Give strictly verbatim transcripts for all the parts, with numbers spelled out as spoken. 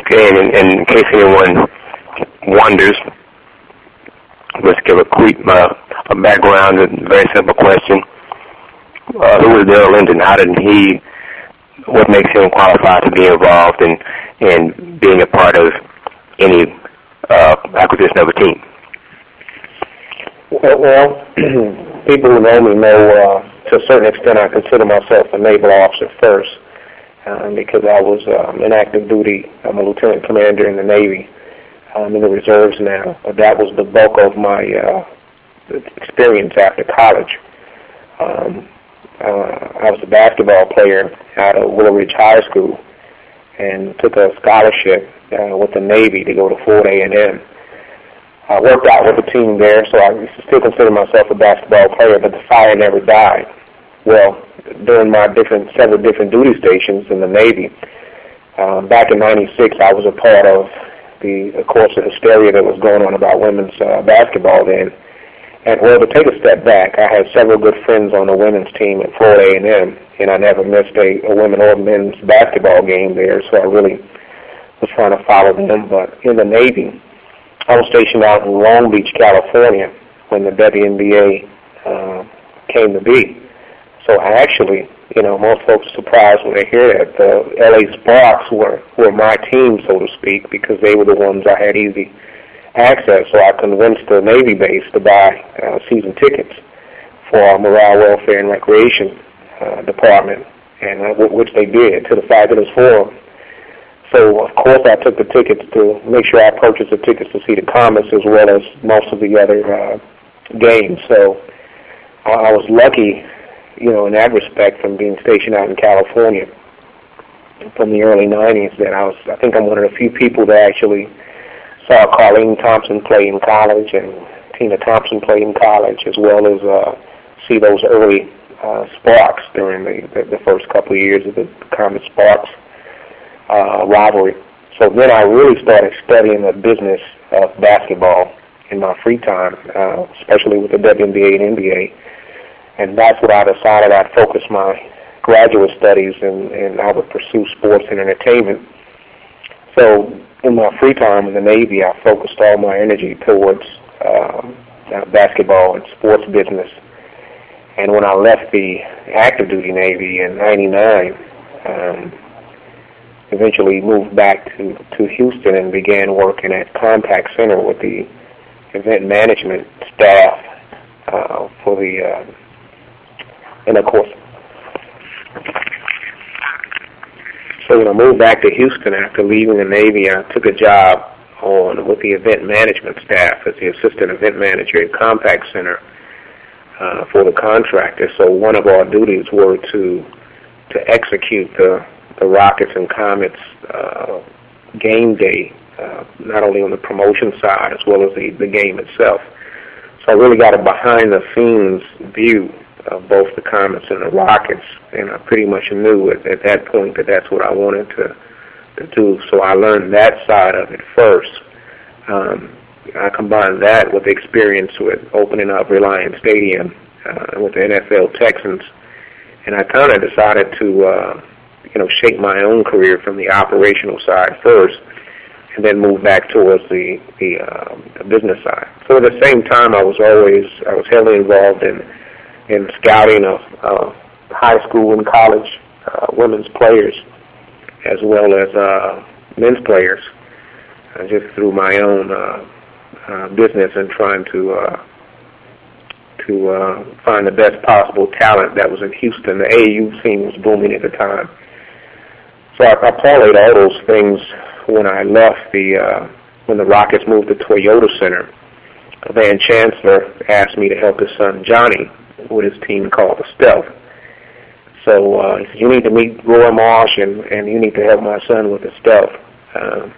Okay, and in, in case anyone wonders, let's give a quick uh, a background, a very simple question. Uh, who is Darrell Linden? How did he, what makes him qualified to be involved in, in being a part of any uh, acquisition of a team? Well, well people who know me know uh, to a certain extent I consider myself a naval officer first um, because I was um, in active duty. I'm a lieutenant commander in the Navy. I'm in the reserves now, but that was the bulk of my uh, experience after college. Um, uh, I was a basketball player out of Willow Ridge High School and took a scholarship uh, with the Navy to go to Fort A and M. I worked out with the team there, so I still consider myself a basketball player, but the fire never died. Well, during my different several different duty stations in the Navy, um, back in ninety-six, I was a part of the, of course, the hysteria that was going on about women's uh, basketball then. And, well, to take a step back, I had several good friends on the women's team at Fort A and M, and I never missed a, a women or men's basketball game there, so I really was trying to follow them. But in the Navy, I was stationed out in Long Beach, California, when the W N B A uh, came to be. So I actually, you know, most folks are surprised when they hear that the L A Sparks were, were my team, so to speak, because they were the ones I had easy access. So I convinced the Navy base to buy uh, season tickets for our Morale, Welfare, and Recreation uh, department, and uh, which they did to the Fabulous Forum. So, of course, I took the tickets to make sure I purchased the tickets to see the Comets as well as most of the other uh, games. So I was lucky, you know, in that respect from being stationed out in California from the early nineties that I was, I think I'm one of the few people that actually saw Carlene Thompson play in college and Tina Thompson play in college, as well as uh, see those early uh, Sparks during the, the, the first couple of years of the Comet Sparks Uh, rivalry. So then I really started studying the business of basketball in my free time, uh, especially with the W N B A and N B A. And that's what I decided I'd focus my graduate studies and, and I would pursue sports and entertainment. So in my free time in the Navy, I focused all my energy towards uh, basketball and sports business. And when I left the active duty Navy in ninety-nine, um, eventually moved back to, to Houston and began working at Contact Center with the event management staff uh, for the, uh, and of course, so when I moved back to Houston after leaving the Navy, I took a job on with the event management staff as the assistant event manager at Contact Center uh, for the contractor. So one of our duties were to to execute the the Rockets and Comets uh, game day, uh, not only on the promotion side as well as the, the game itself. So I really got a behind-the-scenes view of both the Comets and the Rockets, and I pretty much knew at, at that point that that's what I wanted to, to do. So I learned that side of it first. Um, I combined that with experience with opening up Reliance Stadium uh, with the N F L Texans, and I kind of decided to uh, you know, shape my own career from the operational side first, and then move back towards the the, um, the business side. So at the same time, I was always I was heavily involved in in scouting of uh, high school and college uh, women's players, as well as uh, men's players, uh, just through my own uh, uh, business and trying to uh, to uh, find the best possible talent that was in Houston. The A A U scene was booming at the time. So I, I parlayed all those things when I left the, uh, when the Rockets moved to Toyota Center. Van Chancellor asked me to help his son Johnny with his team called the Stealth. So uh, he said, you need to meet Roy Marsh and, and you need to help my son with the Stealth. Um,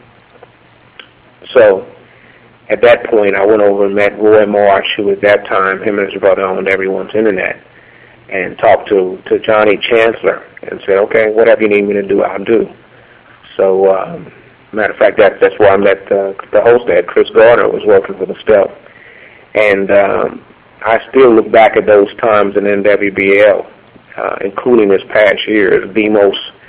so at that point, I went over and met Roy Marsh, who at that time, him and his brother owned Everyone's Internet, and talked to, to Johnny Chancellor and said, okay, whatever you need me to do, I'll do. So, um, matter of fact, that, that's where I met uh, the host there, Chris Gardner, was working for the Stealth. And um, I still look back at those times in N W B L, uh, including this past year, as the most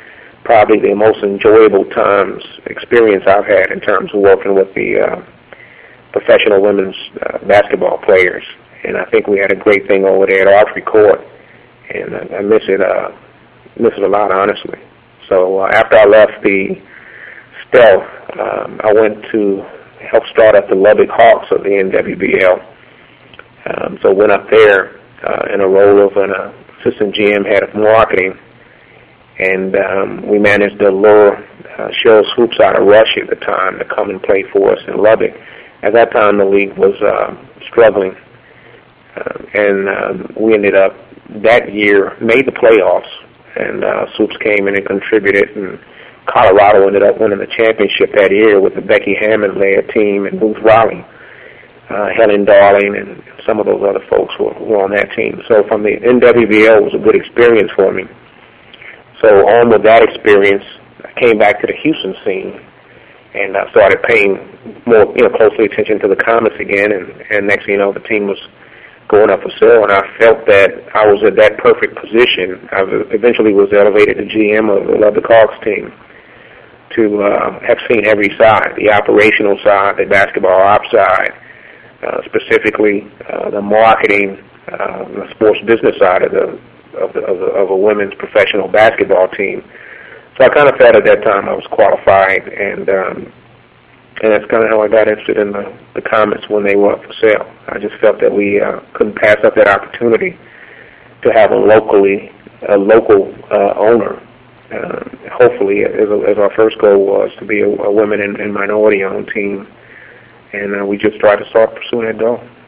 probably the most enjoyable times experience I've had in terms of working with the uh, professional women's uh, basketball players. And I think we had a great thing over there at Archery Court, and I, I miss it, uh, miss it a lot, honestly. So uh, after I left the Stealth, um, I went to help start up the Lubbock Hawks of the N W B L. Um, so went up there uh, in a role of an uh, assistant G M, head of marketing, and um, we managed to lure uh, Cheryl Swoops out of Russia at the time to come and play for us in Lubbock. At that time, the league was uh, struggling, uh, and um, we ended up that year, made the playoffs, and uh, Swoops came in and contributed, and Colorado ended up winning the championship that year with the Becky Hammond-led team and Ruth Raleigh, uh, Helen Darling, and some of those other folks were, were on that team. So from the N W B L, it was a good experience for me. So on with that experience, I came back to the Houston scene, and I started paying more, you know, closely attention to the Comets again, and, and next thing you know, the team was going up for sale, and I felt that I was at that perfect position. I eventually was elevated to G M of the Lubbock Hawks team to uh, have seen every side, the operational side, the basketball ops side, uh, specifically uh, the marketing, uh, the sports business side of the, of the of the of a women's professional basketball team. So I kind of felt at that time I was qualified, and um, and that's kind of how I got interested in the, the Comets when they were up for sale. I just felt that we uh, couldn't pass up that opportunity to have a locally a local uh, owner. Uh, hopefully, as, as our first goal was to be a, a women and, and minority-owned team, and uh, we just tried to start pursuing that goal.